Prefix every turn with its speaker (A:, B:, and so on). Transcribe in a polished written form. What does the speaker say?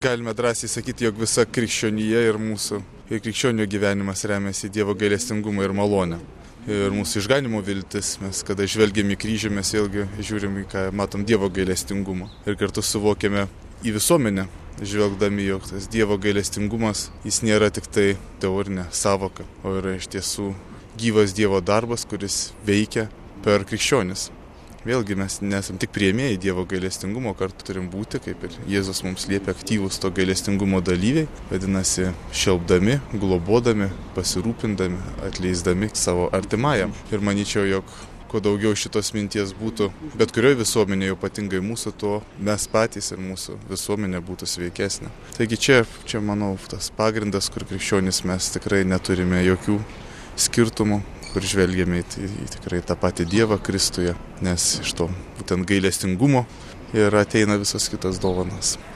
A: galime drąsiai sakyti, jog visa krikščionija ir mūsų krikščionio gyvenimas remiasi Dievo gailestingumą ir malonę. Ir mūsų išganimo viltis, mes kada žvelgiam į kryžių, mes vėlgi žiūrim į ką matom Dievo gailestingumą. Ir kartu suvokiame į visuomenę, žvelgdami, jog tas Dievo gailestingumas, jis nėra tik tai teorinė savoka, o yra iš tiesų gyvas Dievo darbas, kuris veikia per krikščionis. Vėlgi mes nesam tik priėmėjai Dievo gailestingumo, kartu turim būti, kaip ir Jėzus mums liepia, aktyvūs to gailestingumo dalyviai, vadinasi, šelpdami, globodami, pasirūpindami, atleisdami savo artimajam. Ir manyčiau, jog kuo daugiau šitos minties būtų, bet kurioje visuomenėje, ypatingai mūsų, tuo mes patys ir mūsų visuomenė būtų sveikesnė. Taigi čia, manau, tas pagrindas, kur krikščionys mes tikrai neturime jokių skirtumų, kur žvelgiame į tikrai tą patį Dievą Kristuje, nes iš to būtent gailestingumo ir ateina visos kitos dovanos.